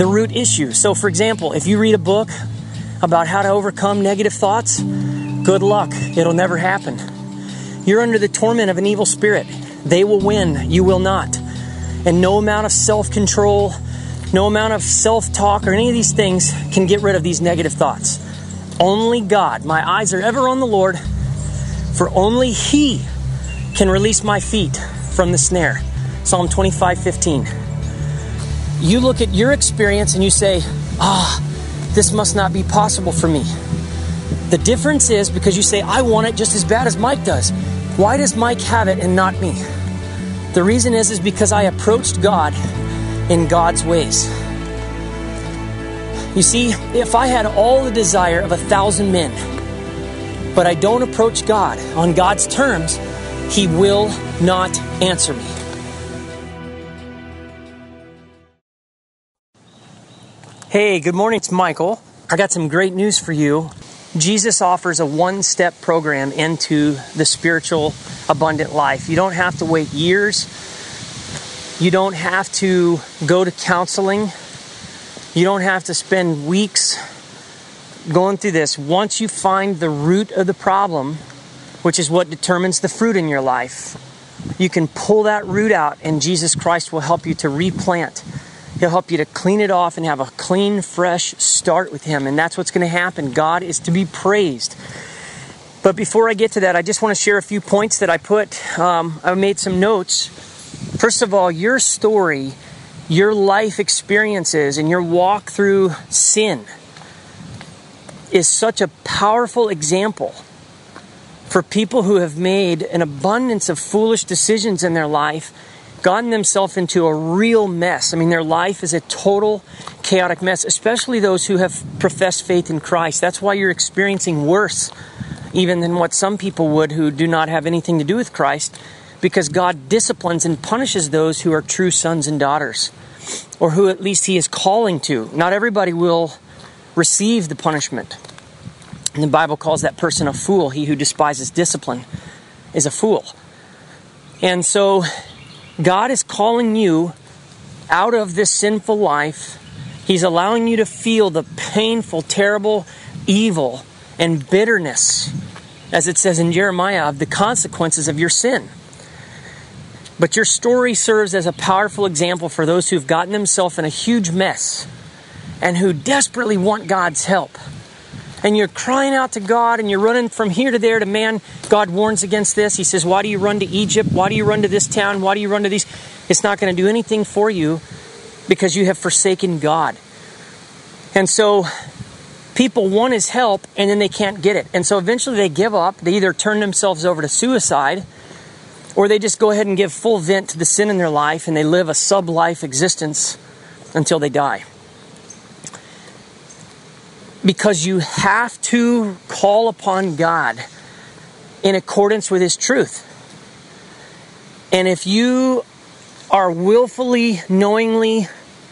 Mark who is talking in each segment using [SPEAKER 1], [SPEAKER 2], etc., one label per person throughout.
[SPEAKER 1] the root issue. So for example, if you read a book about how to overcome negative thoughts, good luck. It'll never happen. You're under the torment of an evil spirit. They will win. You will not. And no amount of self-control, no amount of self-talk or any of these things can get rid of these negative thoughts. Only God. My eyes are ever on the Lord, for only He can release my feet from the snare. Psalm 25:15. You look at your experience and you say, this must not be possible for me. The difference is because you say, I want it just as bad as Mike does. Why does Mike have it and not me? The reason is because I approached God in God's ways. You see, if I had all the desire of 1,000 men, but I don't approach God on God's terms, He will not answer me. Hey, good morning, it's Michael. I got some great news for you. Jesus offers a one-step program into the spiritual abundant life. You don't have to wait years. You don't have to go to counseling. You don't have to spend weeks going through this. Once you find the root of the problem, which is what determines the fruit in your life, you can pull that root out and Jesus Christ will help you to replant. He'll help you to clean it off and have a clean, fresh start with Him. And that's what's going to happen. God is to be praised. But before I get to that, I just want to share a few points that I put. I made some notes. First of all, your story, your life experiences, and your walk through sin is such a powerful example for people who have made an abundance of foolish decisions in their life, gotten themselves into a real mess. I mean, their life is a total chaotic mess, especially those who have professed faith in Christ. That's why you're experiencing worse even than what some people would who do not have anything to do with Christ, because God disciplines and punishes those who are true sons and daughters, or who at least He is calling to. Not everybody will receive the punishment. And the Bible calls that person a fool. He who despises discipline is a fool. And so God is calling you out of this sinful life. He's allowing you to feel the painful, terrible, evil, and bitterness, as it says in Jeremiah, of the consequences of your sin. But your story serves as a powerful example for those who've gotten themselves in a huge mess and who desperately want God's help. And you're crying out to God and you're running from here to there to man. God warns against this. He says, why do you run to Egypt? Why do you run to this town? Why do you run to these? It's not going to do anything for you because you have forsaken God. And so people want His help and then they can't get it. And so eventually they give up. They either turn themselves over to suicide or they just go ahead and give full vent to the sin in their life and they live a sub-life existence until they die. Because you have to call upon God in accordance with His truth. And if you are willfully, knowingly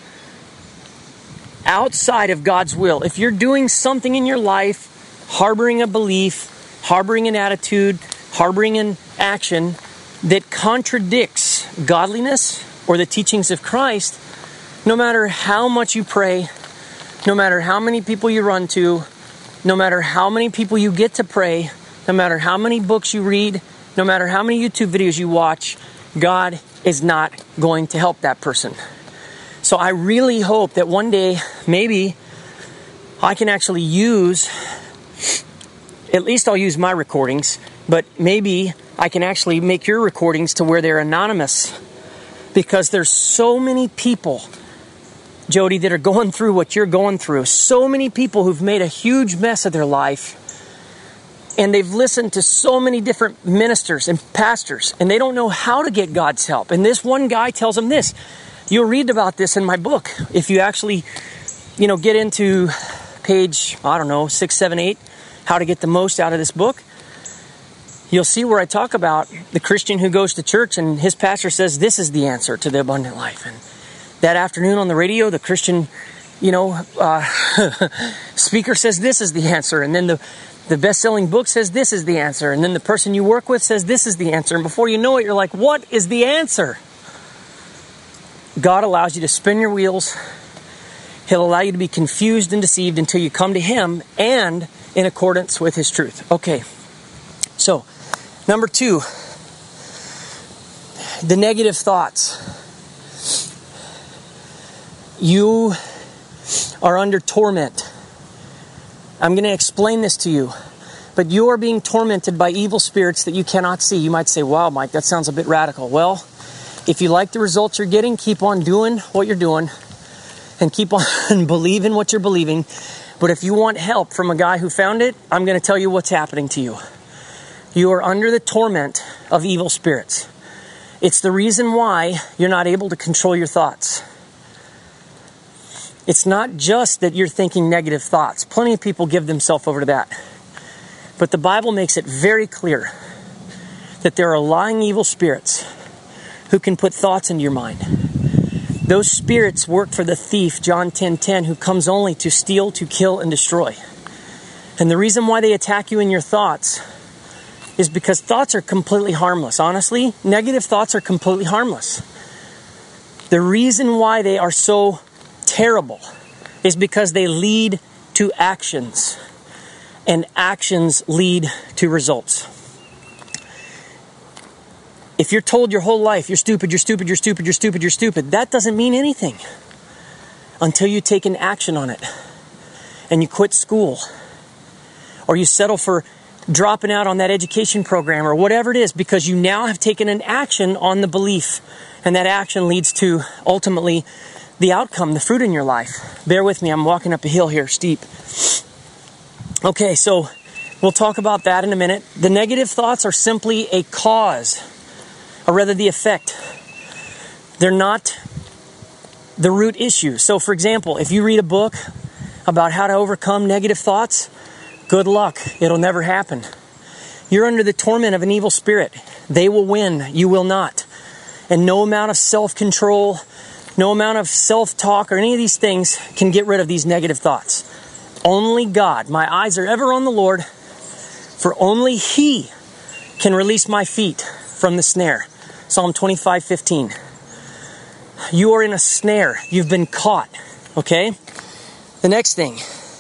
[SPEAKER 1] outside of God's will, if you're doing something in your life, harboring a belief, harboring an attitude, harboring an action that contradicts godliness or the teachings of Christ, no matter how much you pray, no matter how many people you run to, no matter how many people you get to pray, no matter how many books you read, no matter how many YouTube videos you watch, God is not going to help that person. So I really hope that one day, maybe I can actually use, at least I'll use my recordings, but maybe I can actually make your recordings to where they're anonymous. Because there's so many people, Jody, that are going through what you're going through. So many people who've made a huge mess of their life. And they've listened to so many different ministers and pastors. And they don't know how to get God's help. And this one guy tells them this. You'll read about this in my book. If you actually, get into page, 6, 7, 8, how to get the most out of this book. You'll see where I talk about the Christian who goes to church and his pastor says this is the answer to the abundant life. And that afternoon on the radio, the Christian, speaker says this is the answer. And then the best-selling book says this is the answer. And then the person you work with says this is the answer. And before you know it, you're like, what is the answer? God allows you to spin your wheels. He'll allow you to be confused and deceived until you come to Him and in accordance with His truth. Okay, so number 2, the negative thoughts. You are under torment. I'm going to explain this to you. But you are being tormented by evil spirits that you cannot see. You might say, wow, Mike, that sounds a bit radical. Well, if you like the results you're getting, keep on doing what you're doing and keep on believing what you're believing. But if you want help from a guy who found it, I'm going to tell you what's happening to you. You are under the torment of evil spirits. It's the reason why you're not able to control your thoughts. It's not just that you're thinking negative thoughts. Plenty of people give themselves over to that. But the Bible makes it very clear that there are lying evil spirits who can put thoughts into your mind. Those spirits work for the thief, John 10:10, who comes only to steal, to kill, and destroy. And the reason why they attack you in your thoughts is because thoughts are completely harmless. Honestly, negative thoughts are completely harmless. The reason why they are so terrible is because they lead to actions. And actions lead to results. If you're told your whole life, you're stupid, you're stupid, you're stupid, you're stupid, you're stupid, that doesn't mean anything until you take an action on it. And you quit school. Or you settle for dropping out on that education program or whatever it is, because you now have taken an action on the belief. And that action leads to, ultimately, the outcome, the fruit in your life. Bear with me, I'm walking up a hill here, steep. Okay, so we'll talk about that in a minute. The negative thoughts are simply a cause, or rather the effect. They're not the root issue. So for example, if you read a book about how to overcome negative thoughts, good luck. It'll never happen. You're under the torment of an evil spirit. They will win. You will not. And no amount of self-control, no amount of self-talk or any of these things can get rid of these negative thoughts. Only God. My eyes are ever on the Lord, for only He can release my feet from the snare. Psalm 25:15. You are in a snare. You've been caught. Okay? The next thing.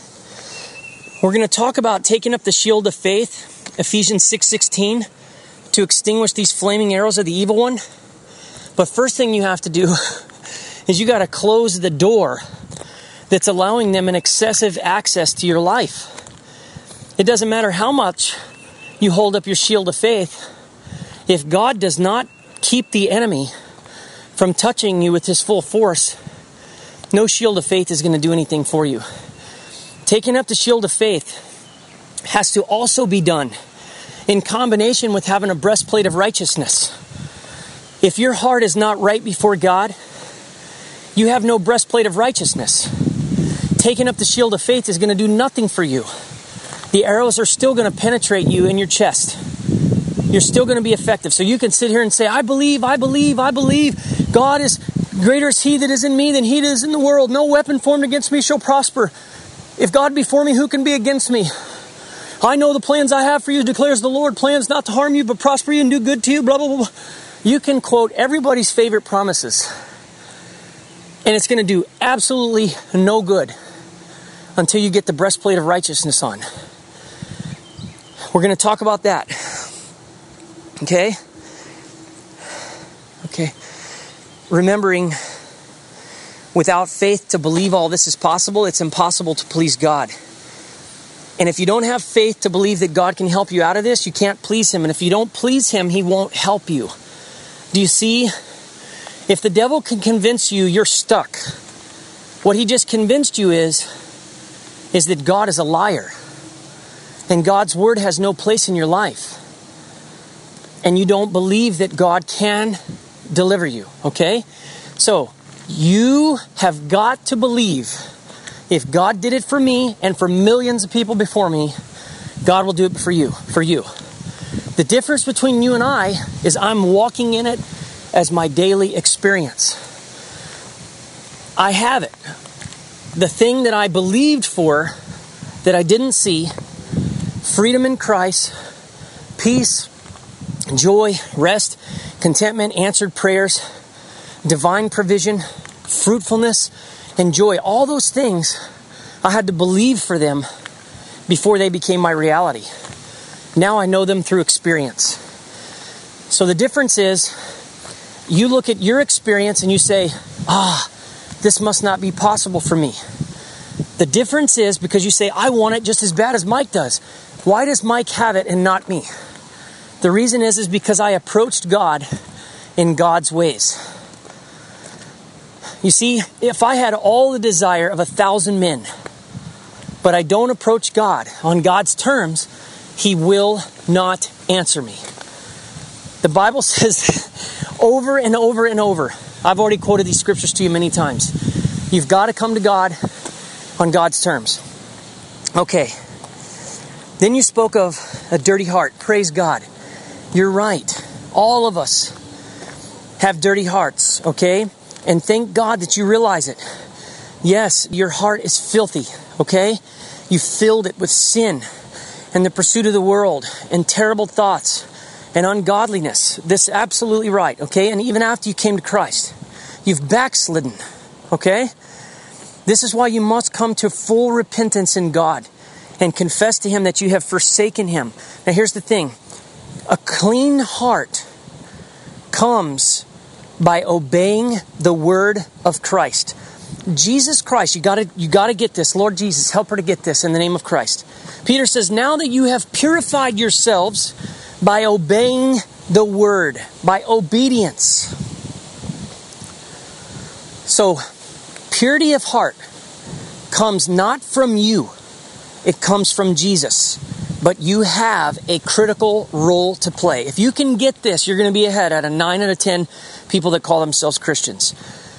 [SPEAKER 1] We're going to talk about taking up the shield of faith, Ephesians 6:16, to extinguish these flaming arrows of the evil one. But first thing you have to do is you got to close the door that's allowing them an excessive access to your life. It doesn't matter how much you hold up your shield of faith. If God does not keep the enemy from touching you with his full force, no shield of faith is going to do anything for you. Taking up the shield of faith has to also be done in combination with having a breastplate of righteousness. If your heart is not right before God, you have no breastplate of righteousness. Taking up the shield of faith is going to do nothing for you. The arrows are still going to penetrate you in your chest. You're still going to be effective. So you can sit here and say, I believe, I believe, I believe. God is greater is He that is in me than he that is in the world. No weapon formed against me shall prosper. If God be for me, who can be against me? I know the plans I have for you, declares the Lord. Plans not to harm you, but prosper you and do good to you, blah, blah, blah. You can quote everybody's favorite promises. And it's going to do absolutely no good until you get the breastplate of righteousness on. We're going to talk about that. Okay? Okay. Remembering, without faith to believe all this is possible, it's impossible to please God. And if you don't have faith to believe that God can help you out of this, you can't please Him. And if you don't please Him, He won't help you. Do you see? If the devil can convince you you're stuck, what he just convinced you is that God is a liar. And God's word has no place in your life. And you don't believe that God can deliver you, okay? So, you have got to believe, if God did it for me and for millions of people before me, God will do it for you. The difference between you and I is I'm walking in it as my daily experience. I have it. The thing that I believed for, that I didn't see, freedom in Christ, peace, joy, rest, contentment, answered prayers, divine provision, fruitfulness, and joy. All those things, I had to believe for them before they became my reality. Now I know them through experience. So the difference is, you look at your experience and you say, this must not be possible for me. The difference is because you say, I want it just as bad as Mike does. Why does Mike have it and not me? The reason is because I approached God in God's ways. You see, if I had all the desire of 1,000 men, but I don't approach God on God's terms, He will not answer me. The Bible says over and over and over, I've already quoted these scriptures to you many times, you've got to come to God on God's terms. Okay. Then you spoke of a dirty heart. Praise God. You're right. All of us have dirty hearts, okay? And thank God that you realize it. Yes, your heart is filthy, okay? You filled it with sin and the pursuit of the world and terrible thoughts and ungodliness. This is absolutely right, okay? And even after you came to Christ, you've backslidden, okay? This is why you must come to full repentance in God and confess to Him that you have forsaken Him. Now here's the thing. A clean heart comes by obeying the word of Christ. Jesus Christ, you gotta get this. Lord Jesus, help her to get this in the name of Christ. Peter says, now that you have purified yourselves by obeying the word, by obedience. So, purity of heart comes not from you, it comes from Jesus. But you have a critical role to play. If you can get this, you're going to be ahead out of 9 out of 10 people that call themselves Christians.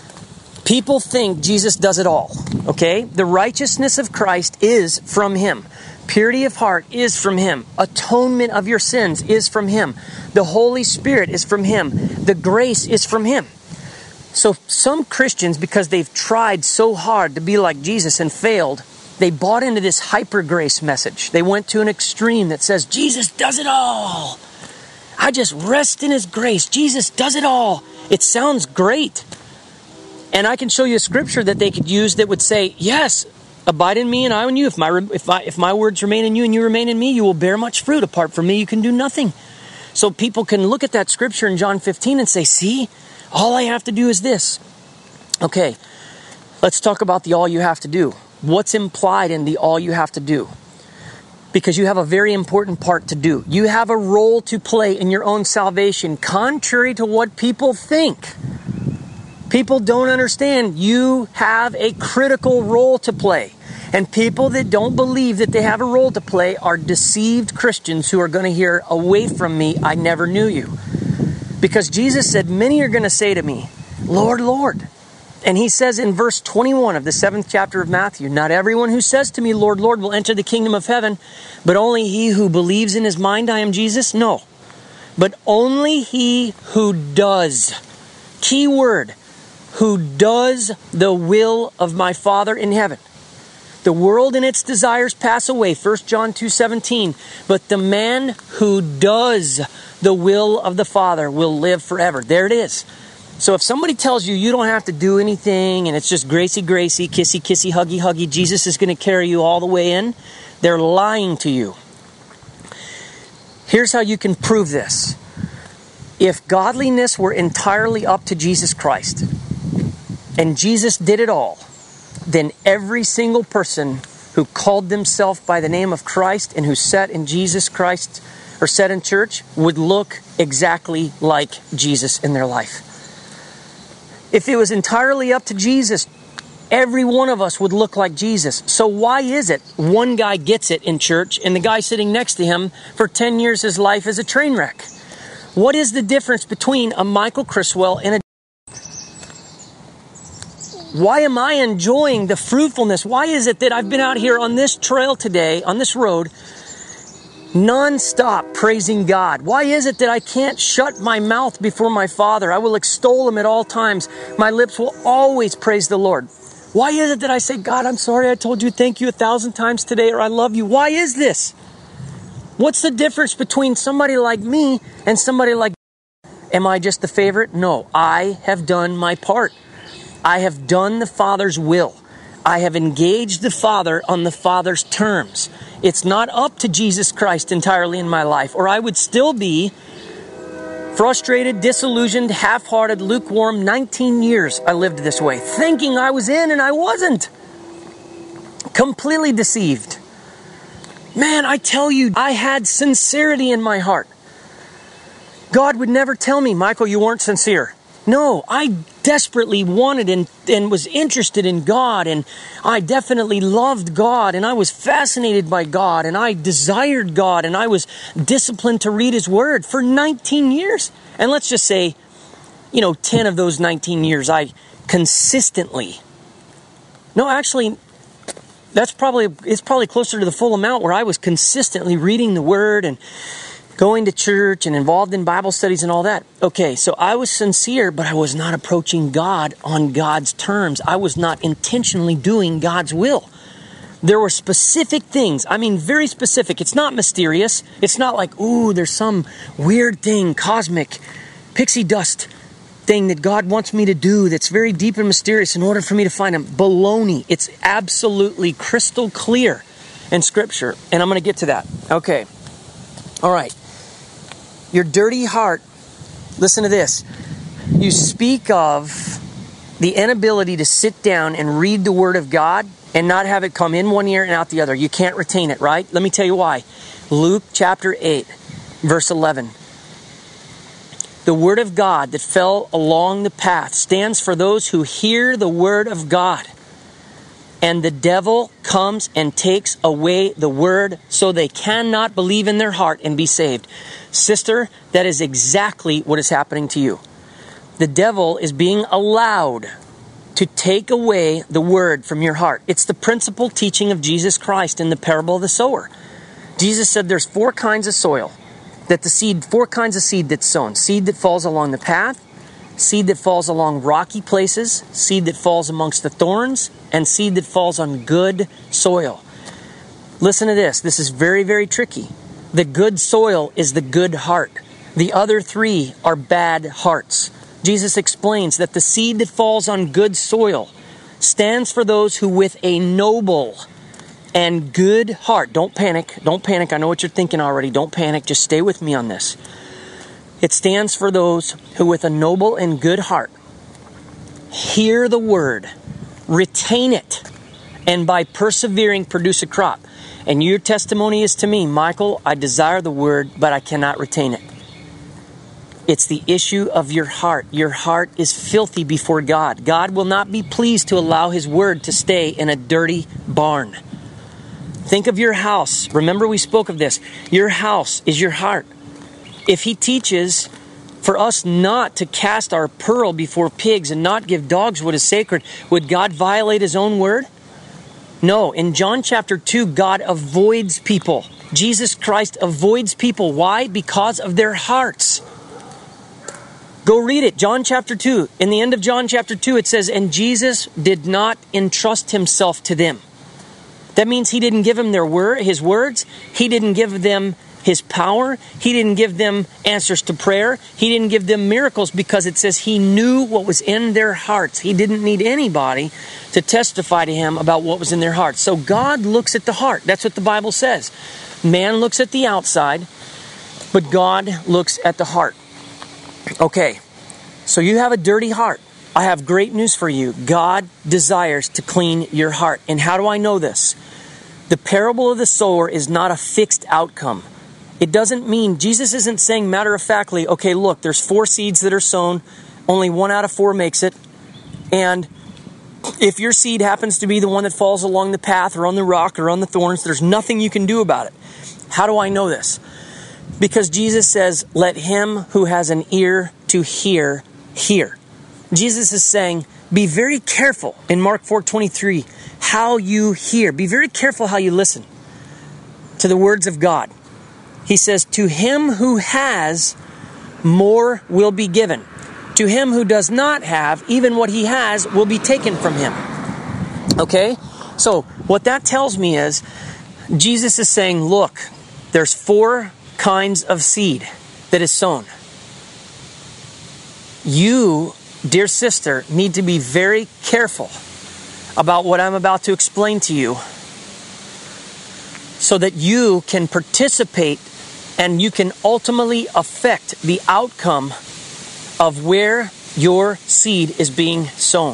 [SPEAKER 1] People think Jesus does it all, okay? The righteousness of Christ is from Him. Purity of heart is from Him. Atonement of your sins is from Him. The Holy Spirit is from Him. The grace is from Him. So some Christians, because they've tried so hard to be like Jesus and failed, they bought into this hyper grace message. They went to an extreme that says, Jesus does it all. I just rest in His grace. Jesus does it all. It sounds great. And I can show you a scripture that they could use that would say, yes, abide in me and I in you. If my words remain in you and you remain in me, you will bear much fruit. Apart from me, you can do nothing. So people can look at that scripture in John 15 and say, see, all I have to do is this. Okay, let's talk about the all you have to do. What's implied in the all you have to do? Because you have a very important part to do. You have a role to play in your own salvation, contrary to what people think. People don't understand. You have a critical role to play. And people that don't believe that they have a role to play are deceived Christians who are going to hear, away from me, I never knew you. Because Jesus said, many are going to say to me, Lord, Lord. And He says in verse 21 of the 7th chapter of Matthew, not everyone who says to me, Lord, Lord, will enter the kingdom of heaven, but only he who believes in his mind I am Jesus? No. But only he who does. Key word. Who does the will of my Father in heaven. The world and its desires pass away. 1 John 2:17. But the man who does the will of the Father will live forever. There it is. So if somebody tells you you don't have to do anything and it's just gracie, gracie, kissy, kissy, huggy, huggy, Jesus is going to carry you all the way in, they're lying to you. Here's how you can prove this. If godliness were entirely up to Jesus Christ, and Jesus did it all, then every single person who called themselves by the name of Christ and who sat in Jesus Christ or sat in church would look exactly like Jesus in their life. If it was entirely up to Jesus, every one of us would look like Jesus. So why is it one guy gets it in church and the guy sitting next to him for 10 years his life is a train wreck? What is the difference between a Michael Criswell and a... Why am I enjoying the fruitfulness? Why is it that I've been out here on this trail today, on this road, non-stop praising God? Why is it that I can't shut my mouth before my Father? I will extol Him at all times. My lips will always praise the Lord. Why is it that I say, God, I'm sorry I told you thank you 1,000 times today, or I love you? Why is this? What's the difference between somebody like me and somebody like... Am I just the favorite? No, I have done my part. I have done the Father's will. I have engaged the Father on the Father's terms. It's not up to Jesus Christ entirely in my life, or I would still be frustrated, disillusioned, half-hearted, lukewarm. 19 years I lived this way, thinking I was in and I wasn't. Completely deceived. Man, I tell you, I had sincerity in my heart. God would never tell me, Michael, you weren't sincere. No, I desperately wanted and was interested in God, and I definitely loved God, and I was fascinated by God, and I desired God, and I was disciplined to read His Word for 19 years. And let's just say, 10 of those 19 years, I consistently... No, actually, it's probably closer to the full amount where I was consistently reading the Word and going to church and involved in Bible studies and all that. Okay, so I was sincere, but I was not approaching God on God's terms. I was not intentionally doing God's will. There were specific things. I mean, very specific. It's not mysterious. It's not like, there's some weird thing, cosmic, pixie dust thing that God wants me to do that's very deep and mysterious in order for me to find Him. Baloney. It's absolutely crystal clear in Scripture. And I'm going to get to that. Okay. All right. Your dirty heart, listen to this. You speak of the inability to sit down and read the Word of God and not have it come in one ear and out the other. You can't retain it, right? Let me tell you why. Luke chapter 8, verse 11. The Word of God that fell along the path stands for those who hear the Word of God. And the devil comes and takes away the Word so they cannot believe in their heart and be saved. Sister, that is exactly what is happening to you. The devil is being allowed to take away the Word from your heart. It's the principal teaching of Jesus Christ in the parable of the sower. Jesus said there's four kinds of soil. Four kinds of seed that's sown. Seed that falls along the path, seed that falls along rocky places, seed that falls amongst the thorns, and seed that falls on good soil. Listen to this. This is very, very tricky. The good soil is the good heart. The other three are bad hearts. Jesus explains that the seed that falls on good soil stands for those who with a noble and good heart. Don't panic. Don't panic. I know what you're thinking already. Don't panic. Just stay with me on this. It stands for those who with a noble and good heart hear the Word, retain it, and by persevering produce a crop. And your testimony is to me, Michael, I desire the Word, but I cannot retain it. It's the issue of your heart. Your heart is filthy before God. God will not be pleased to allow His Word to stay in a dirty barn. Think of your house. Remember we spoke of this. Your house is your heart. If He teaches for us not to cast our pearl before pigs and not give dogs what is sacred, would God violate His own Word? No. In John chapter 2, God avoids people. Jesus Christ avoids people. Why? Because of their hearts. Go read it. John chapter 2. In the end of John chapter 2, it says, and Jesus did not entrust Himself to them. That means He didn't give them His words. He didn't give them His power. He didn't give them answers to prayer. He didn't give them miracles because it says He knew what was in their hearts. He didn't need anybody to testify to Him about what was in their hearts. So God looks at the heart. That's what the Bible says. Man looks at the outside, but God looks at the heart. Okay, so you have a dirty heart. I have great news for you. God desires to clean your heart. And how do I know this? The parable of the sower is not a fixed outcome. It doesn't mean, Jesus isn't saying matter-of-factly, okay, look, there's 4 seeds that are sown, only 1 out of 4 makes it, and if your seed happens to be the one that falls along the path or on the rock or on the thorns, there's nothing you can do about it. How do I know this? Because Jesus says, let him who has an ear to hear, hear. Jesus is saying, be very careful in Mark 4:23, how you hear. Be very careful how you listen to the words of God. He says, to him who has, more will be given. To him who does not have, even what he has will be taken from him. Okay? So what that tells me is, Jesus is saying, look, there's 4 kinds of seed that is sown. You dear sister, need to be very careful about what I'm about to explain to you so that you can participate and you can ultimately affect the outcome of where your seed is being sown.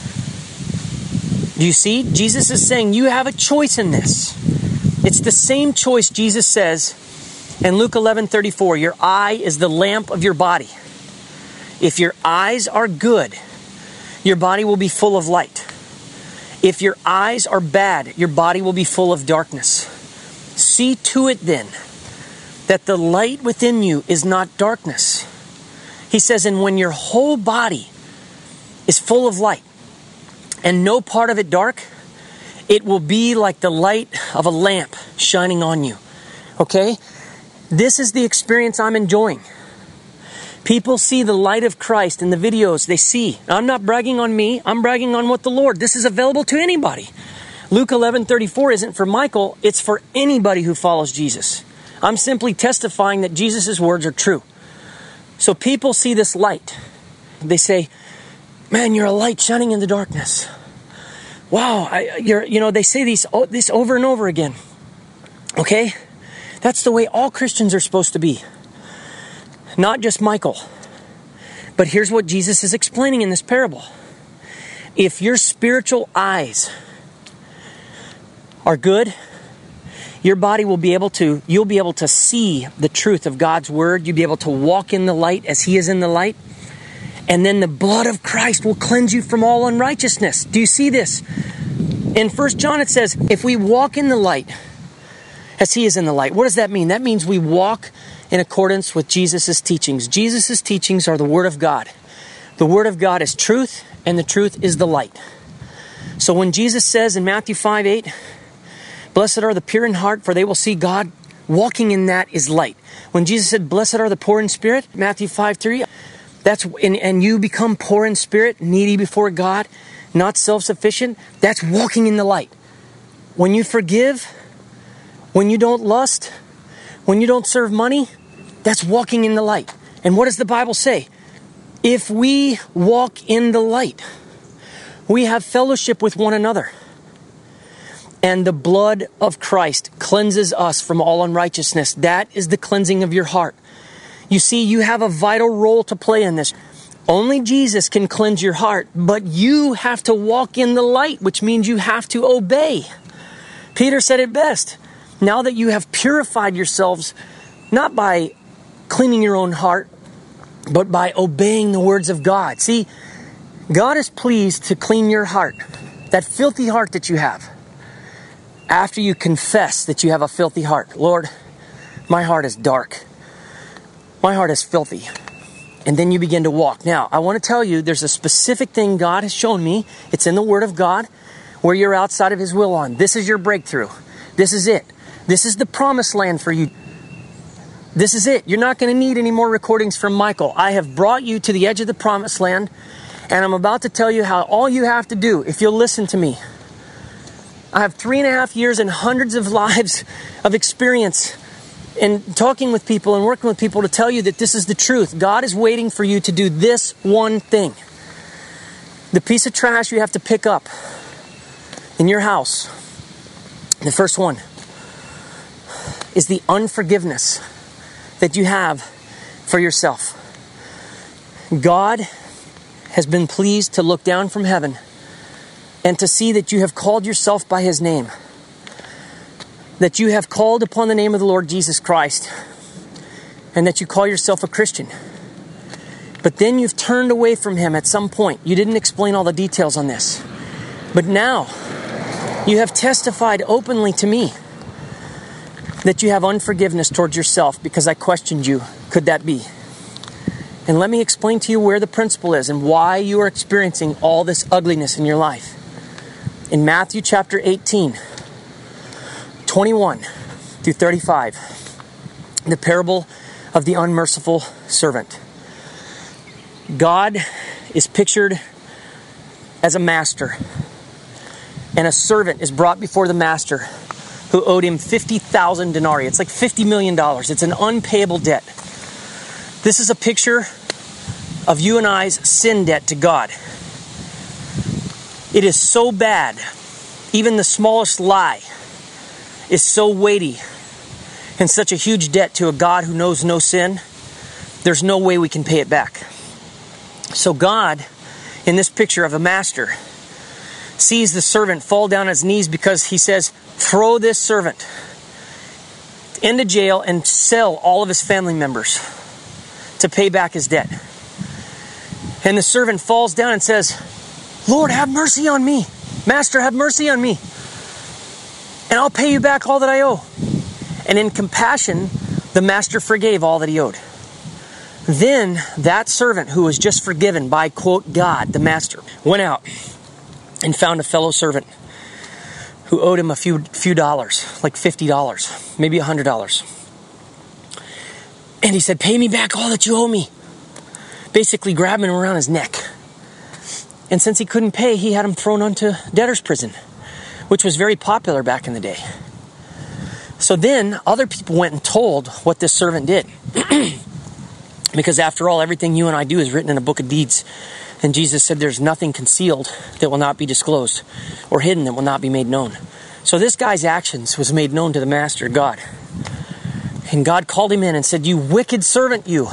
[SPEAKER 1] Do you see? Jesus is saying you have a choice in this. It's the same choice Jesus says in Luke 11:34, your eye is the lamp of your body. If your eyes are good, your body will be full of light. If your eyes are bad, your body will be full of darkness. See to it then that the light within you is not darkness. He says, and when your whole body is full of light and no part of it dark, it will be like the light of a lamp shining on you. Okay? This is the experience I'm enjoying. People see the light of Christ in the videos they see. I'm not bragging on me. I'm bragging on what the Lord. This is available to anybody. Luke 11:34 isn't for Michael. It's for anybody who follows Jesus. I'm simply testifying that Jesus' words are true. So people see this light. They say, man, you're a light shining in the darkness. Wow, they say this over and over again. Okay? That's the way all Christians are supposed to be. Not just Michael. But here's what Jesus is explaining in this parable. If your spiritual eyes are good, your body will be able to, you'll be able to see the truth of God's word. You'll be able to walk in the light as He is in the light. And then the blood of Christ will cleanse you from all unrighteousness. Do you see this? In 1 John it says, if we walk in the light as He is in the light. What does that mean? That means we walk in accordance with Jesus' teachings. Jesus' teachings are the Word of God. The Word of God is truth, and the truth is the light. So when Jesus says in Matthew 5:8, blessed are the pure in heart, for they will see God, walking in that is light. When Jesus said, blessed are the poor in spirit, Matthew 5:3, and you become poor in spirit, needy before God, not self-sufficient, that's walking in the light. When you forgive, when you don't lust, when you don't serve money, that's walking in the light. And what does the Bible say? If we walk in the light, we have fellowship with one another. And the blood of Christ cleanses us from all unrighteousness. That is the cleansing of your heart. You see, you have a vital role to play in this. Only Jesus can cleanse your heart, but you have to walk in the light, which means you have to obey. Peter said it best. Now that you have purified yourselves, not by cleaning your own heart, but by obeying the words of God. See, God is pleased to clean your heart, that filthy heart that you have. After you confess that you have a filthy heart, Lord, my heart is dark. My heart is filthy. And then you begin to walk. Now, I want to tell you, there's a specific thing God has shown me. It's in the Word of God, where you're outside of His will on. This is your breakthrough. This is it. This is the promised land for you. This is it. You're not going to need any more recordings from Michael. I have brought you to the edge of the promised land, and I'm about to tell you how all you have to do, if you'll listen to me. I have 3.5 years and hundreds of lives of experience in talking with people and working with people to tell you that this is the truth. God is waiting for you to do this one thing. The piece of trash you have to pick up in your house, the first one, is the unforgiveness that you have for yourself. God has been pleased to look down from heaven and to see that you have called yourself by His name, that you have called upon the name of the Lord Jesus Christ, and that you call yourself a Christian. But then you've turned away from Him at some point. You didn't explain all the details on this. But now, you have testified openly to me that you have unforgiveness towards yourself because I questioned you. Could that be? And let me explain to you where the principle is and why you are experiencing all this ugliness in your life. In Matthew chapter 18, 21 through 35, the parable of the unmerciful servant. God is pictured as a master, and a servant is brought before the master who owed him 50,000 denarii. It's like $50 million. It's an unpayable debt. This is a picture of you and I's sin debt to God. It is so bad, even the smallest lie is so weighty and such a huge debt to a God who knows no sin, there's no way we can pay it back. So God, in this picture of a master, sees the servant fall down on his knees because he says, throw this servant into jail and sell all of his family members to pay back his debt. And the servant falls down and says, Lord, have mercy on me. Master, have mercy on me. And I'll pay you back all that I owe. And in compassion, the master forgave all that he owed. Then that servant who was just forgiven by, quote, God, the master, went out and found a fellow servant who owed him a few dollars, like $50, maybe $100. And he said, pay me back all that you owe me. Basically grabbing him around his neck. And since he couldn't pay, he had him thrown onto debtor's prison, which was very popular back in the day. So then other people went and told what this servant did. Because after all, everything you and I do is written in a book of deeds. And Jesus said there's nothing concealed that will not be disclosed, or hidden that will not be made known. So this guy's actions was made known to the master, God. And God called him in and said, you wicked servant, you.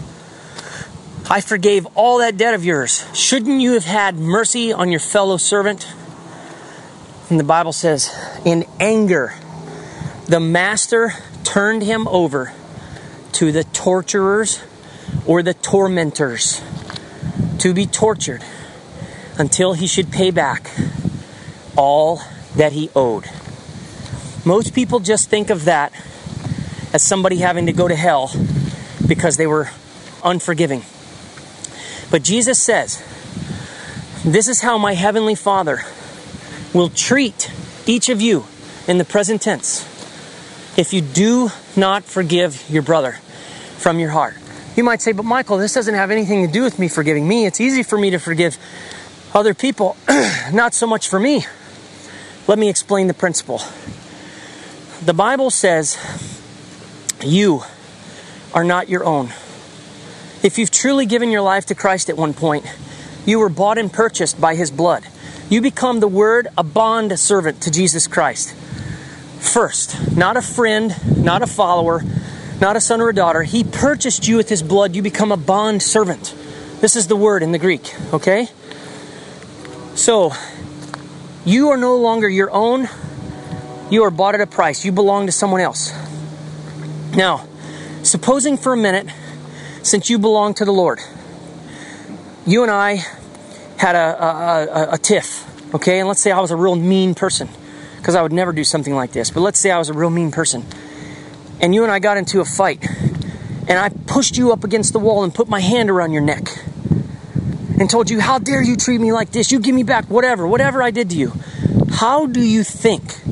[SPEAKER 1] I forgave all that debt of yours. Shouldn't you have had mercy on your fellow servant? And the Bible says, in anger, the master turned him over to the torturers or the tormentors to be tortured until he should pay back all that he owed. Most people just think of that as somebody having to go to hell because they were unforgiving. But Jesus says, this is how my heavenly Father will treat each of you in the present tense if you do not forgive your brother from your heart. You might say, but Michael, this doesn't have anything to do with me forgiving me. It's easy for me to forgive other people, not so much for me. Let me explain the principle. The Bible says you are not your own. If you've truly given your life to Christ at one point, you were bought and purchased by His blood. You become the Word, a bond servant to Jesus Christ. First, not a friend, not a follower, not a son or a daughter. He purchased you with His blood. You become a bond servant. This is the word in the Greek, okay? So, you are no longer your own. You are bought at a price. You belong to someone else. Now, supposing for a minute, since you belong to the Lord, you and I had a tiff, okay? And let's say I was a real mean person, because I would never do something like this. But let's say I was a real mean person. And you and I got into a fight. And I pushed you up against the wall and put my hand around your neck. And told you, how dare you treat me like this? You give me back whatever I did to you. How do you think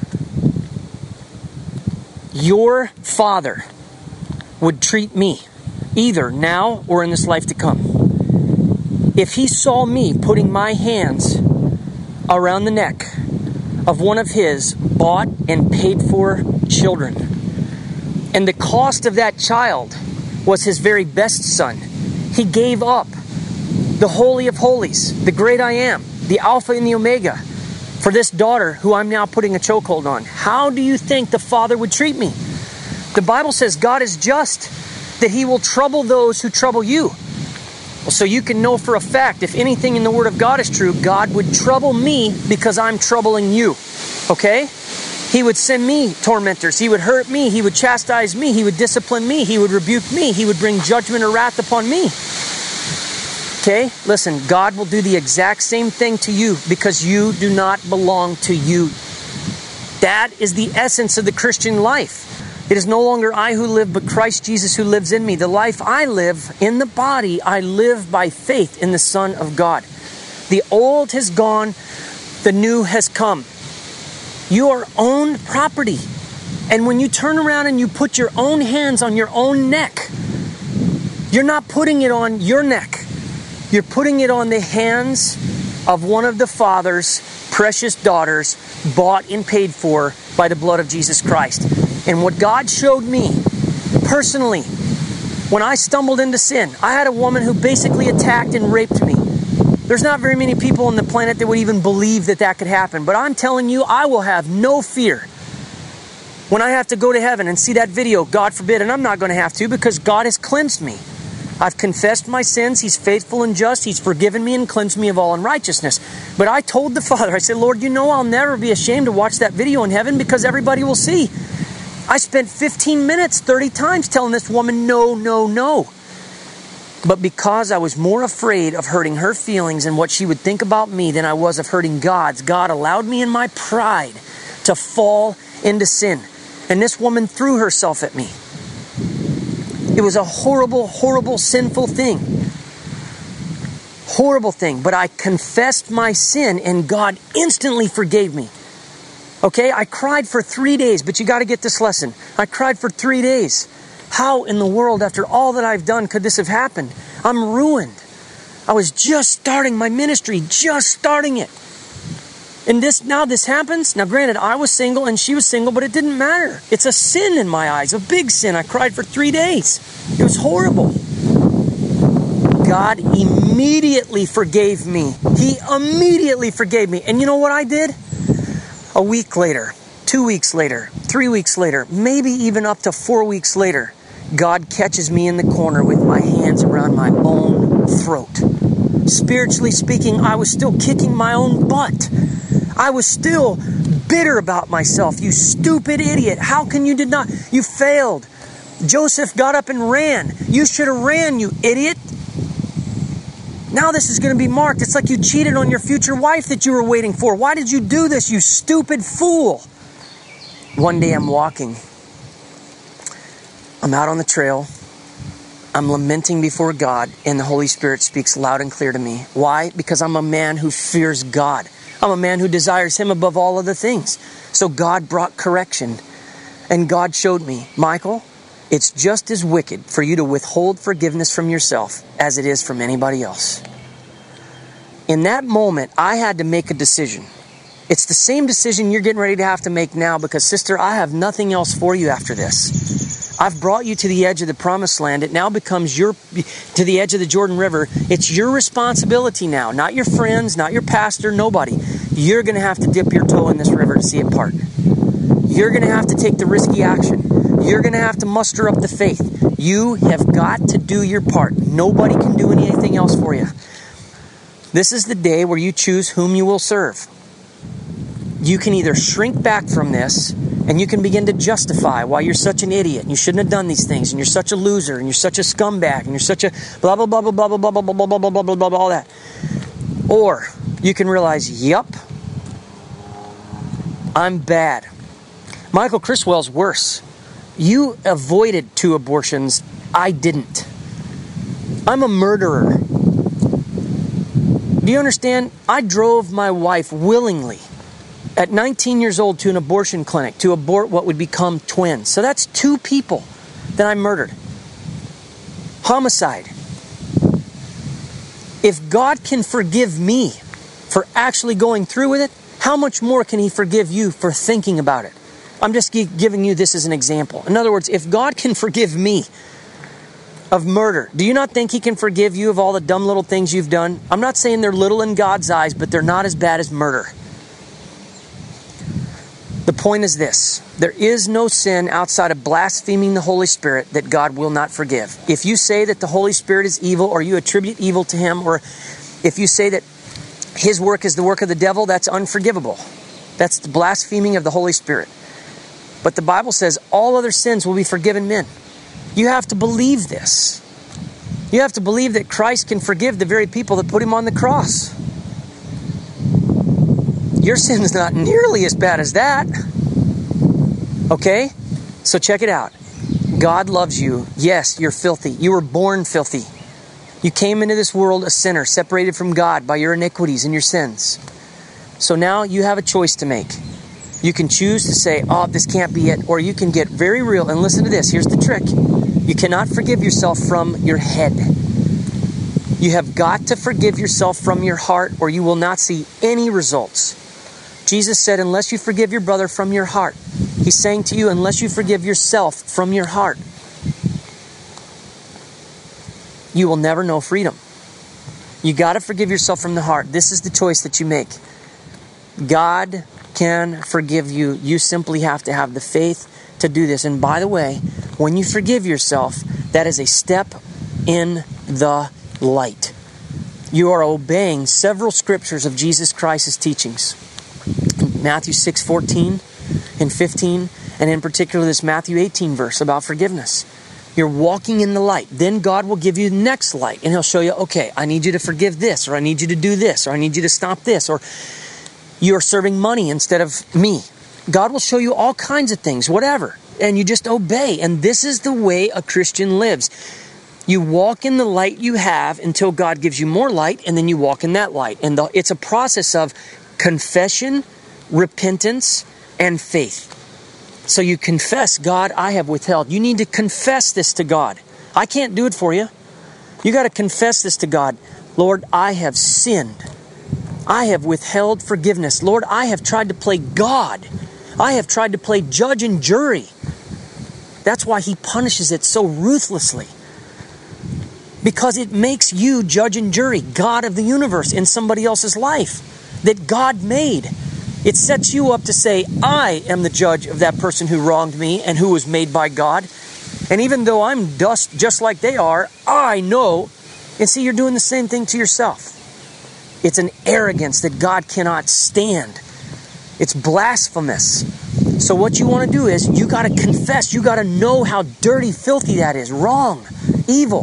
[SPEAKER 1] your Father would treat me, either now or in this life to come, if He saw me putting my hands around the neck of one of His bought and paid for children? And the cost of that child was His very best son. He gave up the Holy of Holies, the great I am, the Alpha and the Omega, for this daughter who I'm now putting a chokehold on. How do you think the Father would treat me? The Bible says God is just, that He will trouble those who trouble you. Well, so you can know for a fact, if anything in the Word of God is true, God would trouble me because I'm troubling you. Okay? He would send me tormentors. He would hurt me. He would chastise me. He would discipline me. He would rebuke me. He would bring judgment or wrath upon me. Okay? Listen, God will do the exact same thing to you because you do not belong to you. That is the essence of the Christian life. It is no longer I who live, but Christ Jesus who lives in me. The life I live in the body, I live by faith in the Son of God. The old has gone, the new has come. You are owned property. And when you turn around and you put your own hands on your own neck, you're not putting it on your neck. You're putting it on the hands of one of the Father's precious daughters, bought and paid for by the blood of Jesus Christ. And what God showed me personally When I stumbled into sin, I had a woman who basically attacked and raped me. There's not very many people on the planet that would even believe that that could happen. But I'm telling you, I will have no fear when I have to go to heaven and see that video, God forbid. And I'm not going to have to, because God has cleansed me. I've confessed my sins. He's faithful and just. He's forgiven me and cleansed me of all unrighteousness. But I told the Father, I said, Lord, you know I'll never be ashamed to watch that video in heaven, because everybody will see. I spent 15 minutes 30 times telling this woman, no, no, no. But because I was more afraid of hurting her feelings and what she would think about me than I was of hurting God's, God allowed me in my pride to fall into sin. And this woman threw herself at me. It was a horrible, horrible, sinful thing. Horrible thing. But I confessed my sin and God instantly forgave me. Okay, I cried for 3 days, but you got to get this lesson. I cried for 3 days. How in the world, after all that I've done, could this have happened? I'm ruined. I was just starting my ministry, just starting it. And now this happens. Now granted, I was single and she was single, but it didn't matter. It's a sin in my eyes, a big sin. I cried for 3 days. It was horrible. God immediately forgave me. He immediately forgave me. And you know what I did? A week later, 2 weeks later, 3 weeks later, maybe even up to 4 weeks later, God catches me in the corner with my hands around my own throat. Spiritually speaking, I was still kicking my own butt. I was still bitter about myself. You stupid idiot. How can you did not? You failed. Joseph got up and ran. You should have ran, you idiot. Now this is going to be marked. It's like you cheated on your future wife that you were waiting for. Why did you do this, you stupid fool? One day I'm walking. I'm out on the trail. I'm lamenting before God, and the Holy Spirit speaks loud and clear to me. Why? Because I'm a man who fears God. I'm a man who desires Him above all other things. So God brought correction. And God showed me, Michael, it's just as wicked for you to withhold forgiveness from yourself as it is from anybody else. In that moment, I had to make a decision. It's the same decision you're getting ready to have to make now, because, sister, I have nothing else for you after this. I've brought you to the edge of the promised land. It now becomes to the edge of the Jordan River. It's your responsibility now, not your friends, not your pastor, nobody. You're going to have to dip your toe in this river to see it part. You're going to have to take the risky action. You're going to have to muster up the faith. You have got to do your part. Nobody can do anything else for you. This is the day where you choose whom you will serve. You can either shrink back from this, and you can begin to justify why you're such an idiot and you shouldn't have done these things, and you're such a loser and you're such a scumbag and you're such a blah blah blah blah blah blah blah blah blah blah blah blah blah blah blah, all that. Or you can realize, yep, I'm bad. Michael Criswell's worse. You avoided 2 abortions. I didn't. I'm a murderer. Do you understand? I drove my wife willingly at 19 years old to an abortion clinic to abort what would become twins. So that's 2 people that I murdered. Homicide. If God can forgive me for actually going through with it, how much more can He forgive you for thinking about it? I'm just giving you this as an example. In other words, if God can forgive me of murder, do you not think He can forgive you of all the dumb little things you've done? I'm not saying they're little in God's eyes, but they're not as bad as murder. The point is this: there is no sin outside of blaspheming the Holy Spirit that God will not forgive. If you say that the Holy Spirit is evil, or you attribute evil to Him, or if you say that His work is the work of the devil, that's unforgivable. That's the blaspheming of the Holy Spirit. But the Bible says all other sins will be forgiven men. You have to believe this. You have to believe that Christ can forgive the very people that put Him on the cross. Your sin is not nearly as bad as that. Okay? So check it out. God loves you. Yes, you're filthy. You were born filthy. You came into this world a sinner, separated from God by your iniquities and your sins. So now you have a choice to make. You can choose to say, oh, this can't be it. Or you can get very real. And listen to this. Here's the trick. You cannot forgive yourself from your head. You have got to forgive yourself from your heart, or you will not see any results. Jesus said, unless you forgive your brother from your heart. He's saying to you, unless you forgive yourself from your heart. you will never know freedom. You got to forgive yourself from the heart. This is the choice that you make. God can forgive you. You simply have to have the faith to do this. And by the way, when you forgive yourself, that is a step in the light. You are obeying several scriptures of Jesus Christ's teachings. Matthew 6:14 and 15, and in particular this Matthew 18 verse about forgiveness. You're walking in the light. Then God will give you the next light, and He'll show you, okay, I need you to forgive this, or I need you to do this, or I need you to stop this, or you're serving money instead of me. God will show you all kinds of things, whatever, and you just obey. And this is the way a Christian lives. You walk in the light you have until God gives you more light, and then you walk in that light. And it's a process of confession, repentance, and faith. So you confess, God, I have withheld. You need to confess this to God. I can't do it for you. You got to confess this to God. Lord, I have sinned. I have withheld forgiveness. Lord, I have tried to play God. I have tried to play judge and jury. That's why He punishes it so ruthlessly. Because it makes you judge and jury, God of the universe, in somebody else's life that God made. It sets you up to say, I am the judge of that person who wronged me and who was made by God. And even though I'm dust just like they are, I know. And see, you're doing the same thing to yourself. It's an arrogance that God cannot stand. It's blasphemous. So what you want to do is, you got to confess. You got to know how dirty, filthy that is. Wrong. Evil.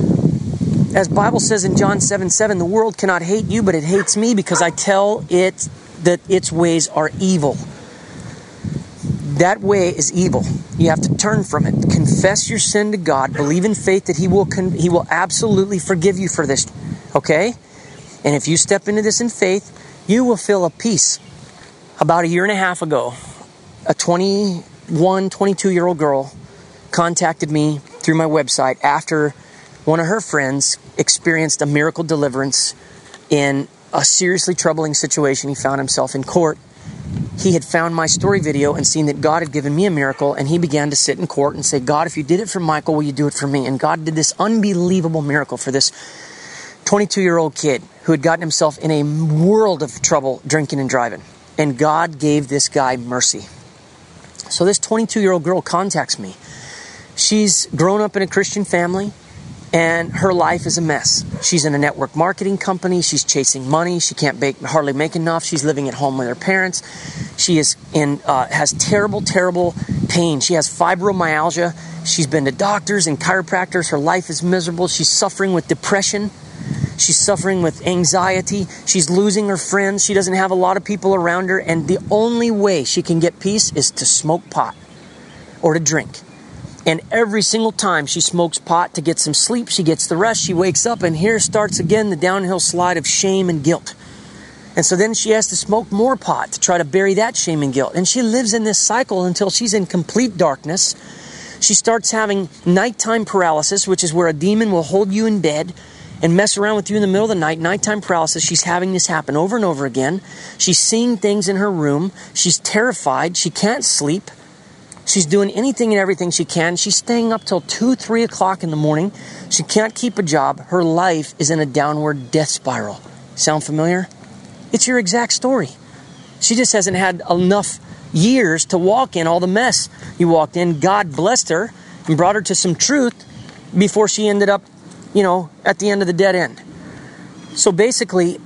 [SPEAKER 1] As the Bible says in John 7:7, the world cannot hate you, but it hates me because I tell it that its ways are evil. That way is evil. You have to turn from it. Confess your sin to God. Believe in faith that He will absolutely forgive you for this. Okay? And if you step into this in faith, you will feel a peace. About a year and a half ago, a 21, 22-year-old girl contacted me through my website after one of her friends experienced a miracle deliverance in a seriously troubling situation. He found himself in court. He had found my story video and seen that God had given me a miracle, and he began to sit in court and say, God, if you did it for Michael, will you do it for me? And God did this unbelievable miracle for this 22-year-old kid who had gotten himself in a world of trouble drinking and driving. And God gave this guy mercy. So this 22-year-old girl contacts me. She's grown up in a Christian family, and her life is a mess. She's in a network marketing company. She's chasing money. She can't hardly make enough. She's living at home with her parents. She is has terrible, terrible pain. She has fibromyalgia. She's been to doctors and chiropractors. Her life is miserable. She's suffering with depression. She's suffering with anxiety. She's losing her friends. She doesn't have a lot of people around her. And the only way she can get peace is to smoke pot or to drink. And every single time she smokes pot to get some sleep, she gets the rest, she wakes up, and here starts again the downhill slide of shame and guilt. And so then she has to smoke more pot to try to bury that shame and guilt. And she lives in this cycle until she's in complete darkness. She starts having nighttime paralysis, which is where a demon will hold you in bed and mess around with you in the middle of the night. Nighttime paralysis. She's having this happen over and over again. She's seeing things in her room. She's terrified. She can't sleep. She's doing anything and everything she can. She's staying up till 2, 3 o'clock in the morning. She can't keep a job. Her life is in a downward death spiral. Sound familiar? It's your exact story. She just hasn't had enough years to walk in all the mess you walked in. God blessed her and brought her to some truth before she ended up, at the end of the dead end. So basically,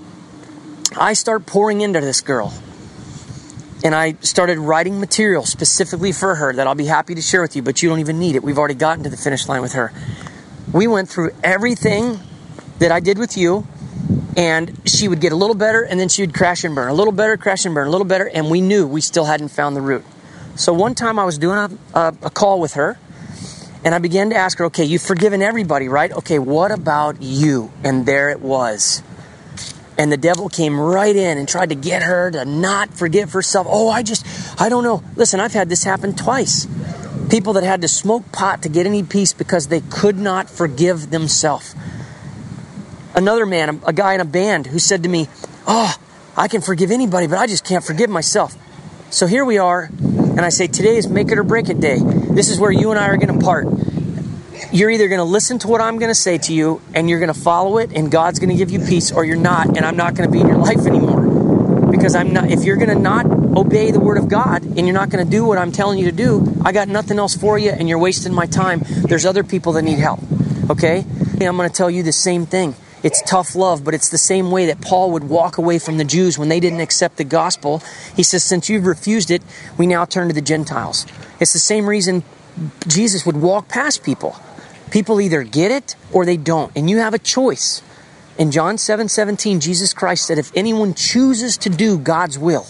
[SPEAKER 1] I start pouring into this girl. And I started writing material specifically for her that I'll be happy to share with you, but you don't even need it. We've already gotten to the finish line with her. We went through everything that I did with you, and she would get a little better, and then she would crash and burn. A little better, crash and burn, a little better, and we knew we still hadn't found the root. So one time I was doing a call with her, and I began to ask her, okay, you've forgiven everybody, right? Okay, what about you? And there it was. And the devil came right in and tried to get her to not forgive herself. Oh, I don't know. Listen, I've had this happen twice. People that had to smoke pot to get any peace because they could not forgive themselves. Another man, a guy in a band, who said to me, oh, I can forgive anybody, but I just can't forgive myself. So here we are, and I say, today is make it or break it day. This is where you and I are going to part. You're either going to listen to what I'm going to say to you and you're going to follow it and God's going to give you peace, or you're not, and I'm not going to be in your life anymore. Because if you're going to not obey the word of God and you're not going to do what I'm telling you to do, I got nothing else for you and you're wasting my time. There's other people that need help. Okay? And I'm going to tell you the same thing. It's tough love, but it's the same way that Paul would walk away from the Jews when they didn't accept the gospel. He says, since you've refused it, we now turn to the Gentiles. It's the same reason Jesus would walk past people. People either get it or they don't, and you have a choice. In John 7:17, Jesus Christ said, if anyone chooses to do God's will,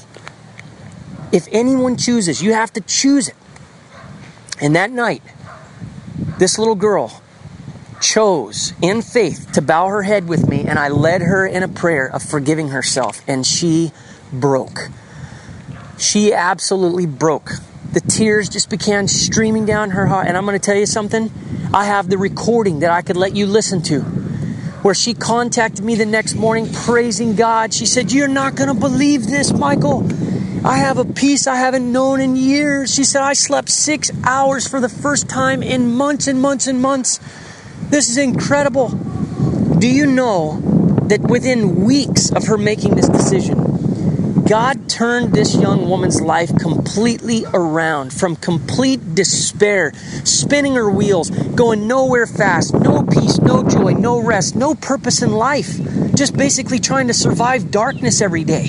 [SPEAKER 1] if anyone chooses, you have to choose it. And that night, this little girl chose in faith to bow her head with me, and I led her in a prayer of forgiving herself, and she broke. She absolutely broke. The tears just began streaming down her heart. And I'm going to tell you something. I have the recording that I could let you listen to, where she contacted me the next morning praising God. She said, you're not going to believe this, Michael. I have a peace I haven't known in years. She said, I slept 6 hours for the first time in months and months and months. This is incredible. Do you know that within weeks of her making this decision, God turned this young woman's life completely around, from complete despair, spinning her wheels, going nowhere fast, no peace, no joy, no rest, no purpose in life, just basically trying to survive darkness every day.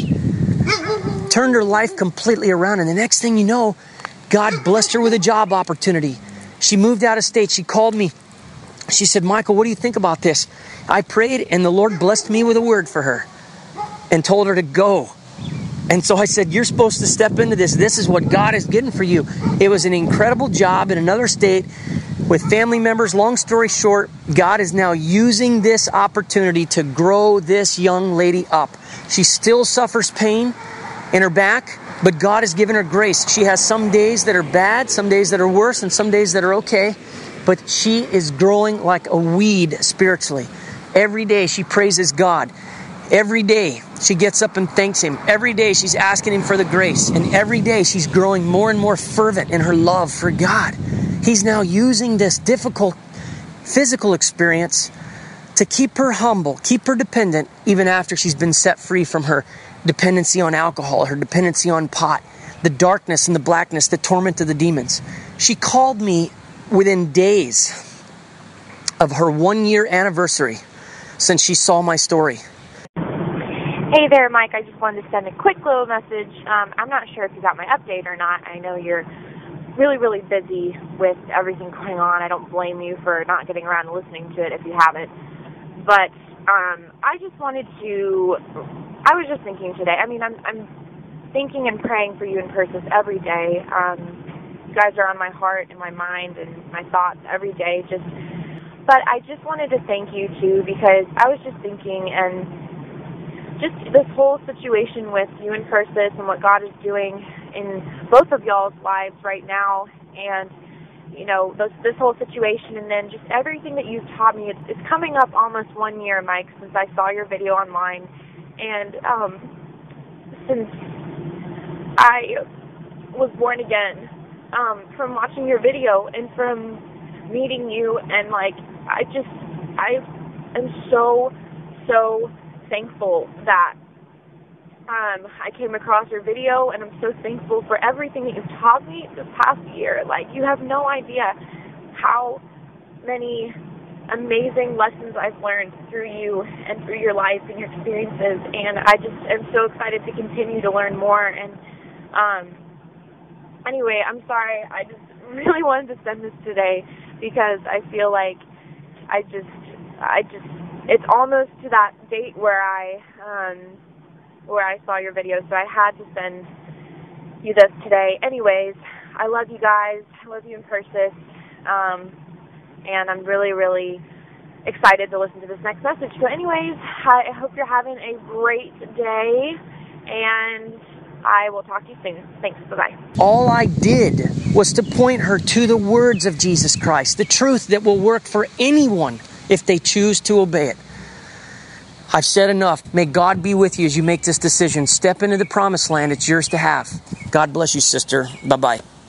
[SPEAKER 1] Turned her life completely around, and the next thing you know, God blessed her with a job opportunity. She moved out of state. She called me. She said, Michael, what do you think about this? I prayed, and the Lord blessed me with a word for her and told her to go. And so I said, you're supposed to step into this. This is what God is getting for you. It was an incredible job in another state with family members. Long story short, God is now using this opportunity to grow this young lady up. She still suffers pain in her back, but God has given her grace. She has some days that are bad, some days that are worse, and some days that are okay. But she is growing like a weed spiritually. Every day she praises God. Every day she gets up and thanks Him. Every day she's asking Him for the grace. And every day she's growing more and more fervent in her love for God. He's now using this difficult physical experience to keep her humble, keep her dependent, even after she's been set free from her dependency on alcohol, her dependency on pot, the darkness and the blackness, the torment of the demons. She called me within days of her 1-year anniversary since she saw my story.
[SPEAKER 2] Hey there, Mike. I just wanted to send a quick little message. I'm not sure if you got my update or not. I know you're really, really busy with everything going on. I don't blame you for not getting around to listening to it if you haven't. But I just wanted to... I was just thinking today. I mean, I'm thinking and praying for you and Persis every day. You guys are on my heart and my mind and my thoughts every day. But I just wanted to thank you too, because I was just thinking, and just this whole situation with you and Persis and what God is doing in both of y'all's lives right now, and you know, this whole situation, and then just everything that you've taught me. It's coming up almost 1 year, Mike, since I saw your video online, and since I was born again. From watching your video and from meeting you, and like I am so thankful that I came across your video, and I'm so thankful for everything that you've taught me this past year. Like, you have no idea how many amazing lessons I've learned through you and through your life and your experiences, and I just am so excited to continue to learn more. And anyway, I'm sorry. I just really wanted to send this today because I feel like it's almost to that date where I saw your video, so I had to send you this today. Anyways, I love you guys. I love you and Persis. And I'm really, really excited to listen to this next message. So anyways, I hope you're having a great day, and I will talk to you soon. Thanks. Bye-bye.
[SPEAKER 1] All I did was to point her to the words of Jesus Christ, the truth that will work for anyone if they choose to obey it. I've said enough. May God be with you as you make this decision. Step into the promised land. It's yours to have. God bless you, sister. Bye-bye.